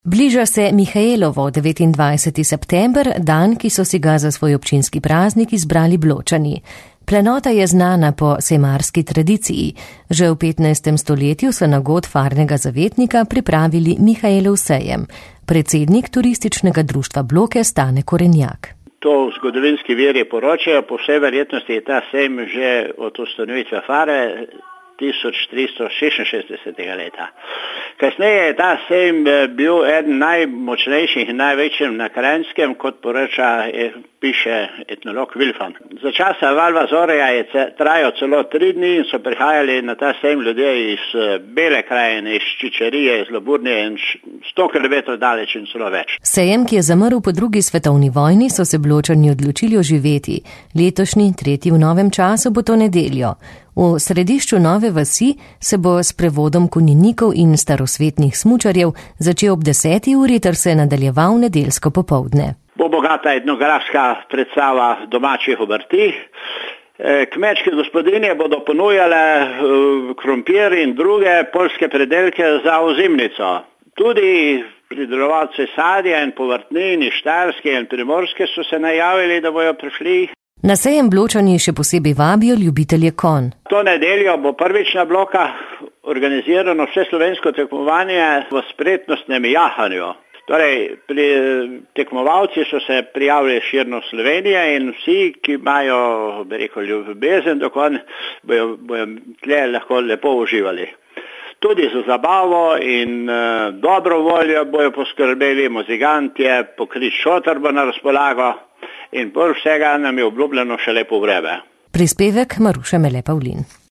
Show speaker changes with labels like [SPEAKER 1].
[SPEAKER 1] Bliža se Mihaelovo, 29. september, dan, ki so si ga za svoj občinski praznik izbrali Bločani. Planota je znana po sejmarski tradiciji. Že v 15. stoletju so na god farnega zavetnika pripravili Mihaelov sejem. Predsednik turističnega društva Bloke Stane Korenjak.
[SPEAKER 2] To zgodovinski viri poročajo, po vsej verjetnosti je ta sejem že od ustanovitve Fare 1366. leta. Kasneje je ta sejem bil eden najmočnejših in največjih na Kranjskem, kot piše etnolog Vilfan. Za časa Valva Zorja je trajal celo 3 dni in so prihajali na ta sejem ljudje iz Bele krajine, iz Čičarije, iz Loburnije in 100 km daleč in celo več.
[SPEAKER 1] Sejem, ki je zamrl po drugi svetovni vojni, so se Bločani odločili oživeti. Letošnji, 3. v novem času, bo to nedeljo. V središču nove vasi se bo s prevodom konjenikov in starosvetnih smučarjev začel ob 10. uri ter se nadaljeval nedeljsko popoldne.
[SPEAKER 2] Bo bogata etnografska predstava domačih obrti. Kmečke gospodinje bodo ponujale krompir in druge poljske predelke za ozimnico. Tudi pridelovalci sadja in povrtnin iz Štajerske in Primorske so se najavili, da bojo prišli.
[SPEAKER 1] Na sejem Bločani še posebej vabijo ljubitelje konj.
[SPEAKER 2] To nedeljo bo prvič na Blokah organizirano vseslovensko tekmovanje v spretnostnem jahanju. Torej, tekmovalci so se prijavili širno Slovenije in vsi, ki imajo, ljubezen do konj, bojo tle lahko lepo uživali. Tudi za zabavo in dobro voljo bojo poskrbeli muzikantje, pokrit šotor bo na razpolago in poleg vsega nam je obljubljeno še lepo vreme.
[SPEAKER 1] Prispevek Maruše Mele Pavlin.